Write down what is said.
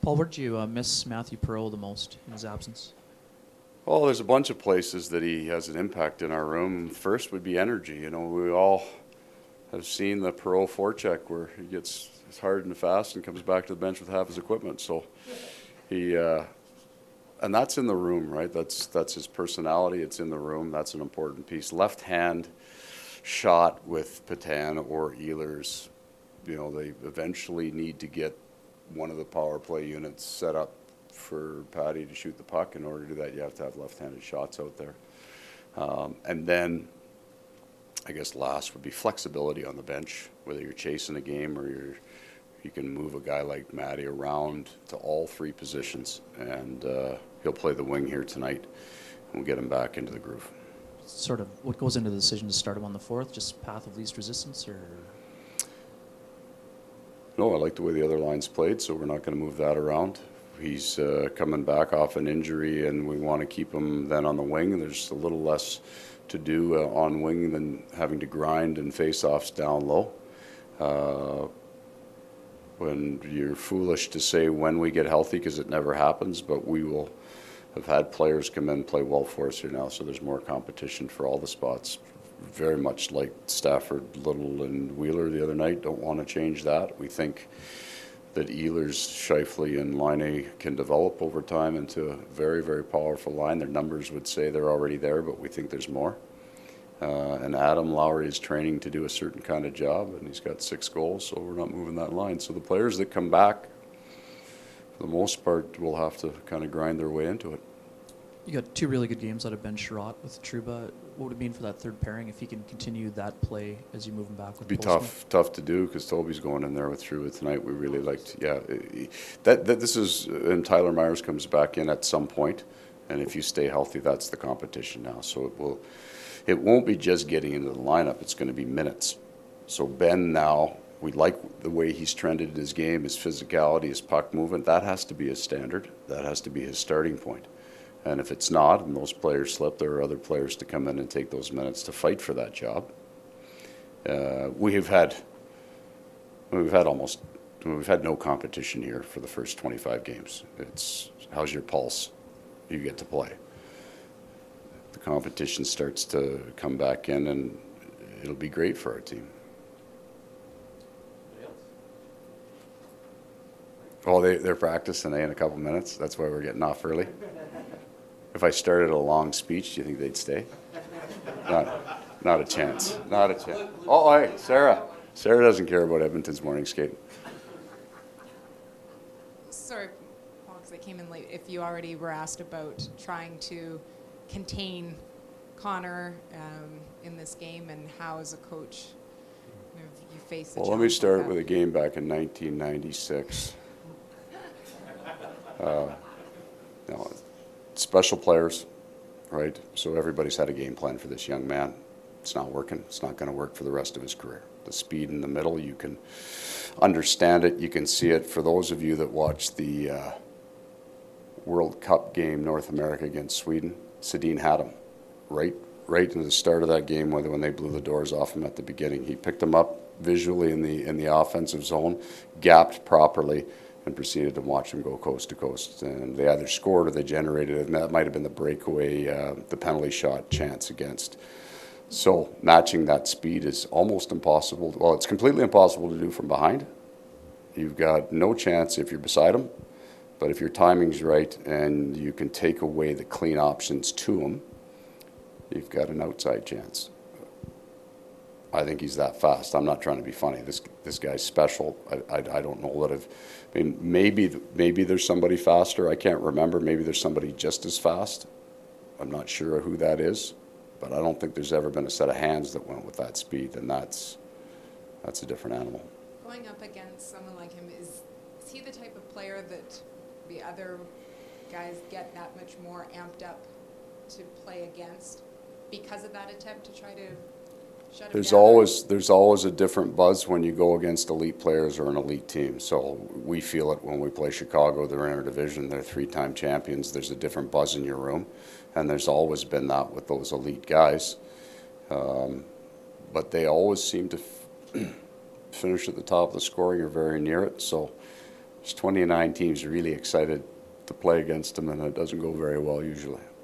Paul, where did you miss Matthew Perreault the most in his absence? Well, there's a bunch of places that he has an impact in our room. First would be energy. You know, we all have seen the Perreault forecheck where he gets hard and fast and comes back to the bench with half his equipment. So he, and that's in the room, right? That's his personality. It's in the room. That's an important piece. Left hand shot with Petan or Ehlers, you know, they eventually need to get one of the power play units set up for Patty to shoot the puck. In order to do that, you have to have left-handed shots out there. And then I guess last would be flexibility on the bench, whether you're chasing a game or you can move a guy like Matty around to all three positions, and he'll play the wing here tonight, and we'll get him back into the groove. Sort of what goes into the decision to start him on the fourth? Just path of least resistance, or? No, I like the way the other line's played, so we're not going to move that around. He's coming back off an injury, and we want to keep him then on the wing. There's a little less to do on wing than having to grind and face-offs down low. When you're foolish to say when we get healthy, because it never happens, but we will have had players come in and play well for us here now, so there's more competition for all the spots. Very much like Stafford, Little, and Wheeler the other night. Don't want to change that. We think that Ehlers, Scheifele, and Laine can develop over time into a very, very powerful line. Their numbers would say they're already there, but we think there's more. And Adam Lowry is training to do a certain kind of job, and he's got 6 goals, so we're not moving that line. So the players that come back, for the most part, will have to kind of grind their way into it. You got 2 really good games out of Ben Sherratt with Trouba. What would it mean for that third pairing if he can continue that play as you move him back with? It'd be tough to do because Toby's going in there with Trouba tonight. We really liked, this is, and Tyler Myers comes back in at some point, and if you stay healthy, that's the competition now. So it won't be just getting into the lineup. It's going to be minutes. So Ben now, we like the way he's trended in his game, his physicality, his puck movement. That has to be his standard. That has to be his starting point. And if it's not, and those players slip, there are other players to come in and take those minutes to fight for that job. We've had no competition here for the first 25 games. It's how's your pulse? You get to play. The competition starts to come back in, and it'll be great for our team. Oh, they're practicing in a couple minutes. That's why we're getting off early. If I started a long speech, do you think they'd stay? Not a chance. Not a chance. Oh, hey, Sarah. Sarah doesn't care about Edmonton's morning skate. Sorry, Paul, because I came in late. If you already were asked about trying to contain Connor in this game, and how, as a coach, you face the challenge. Well, let me start with a game back in 1996. Special players, right? So everybody's had a game plan for this young man. It's not working. It's not going to work for the rest of his career. The speed in the middle, you can understand it. You can see it. For those of you that watched the World Cup game, North America against Sweden, Sedin had him right in the start of that game, when they blew the doors off him at the beginning. He picked him up visually in the offensive zone, gapped properly, and proceeded to watch him go coast to coast. And they either scored or they generated it, and that might have been the breakaway, the penalty shot chance against. So matching that speed is almost impossible. Well, it's completely impossible to do from behind. You've got no chance if you're beside him, but if your timing's right and you can take away the clean options to him, you've got an outside chance. I think he's that fast. I'm not trying to be funny. This guy's special. I don't know that maybe there's somebody faster. I can't remember. Maybe there's somebody just as fast. I'm not sure who that is, but I don't think there's ever been a set of hands that went with that speed, and that's a different animal. Going up against someone like him, is he the type of player that the other guys get that much more amped up to play against because of that attempt to try to shut him down? There's always a different buzz when you go against elite players or an elite team. So we feel it when we play Chicago. They're in our division. They're 3-time champions. There's a different buzz in your room, and there's always been that with those elite guys. But they always seem to finish at the top of the scoring or very near it. So There's 29 teams really excited to play against him, and it doesn't go very well usually.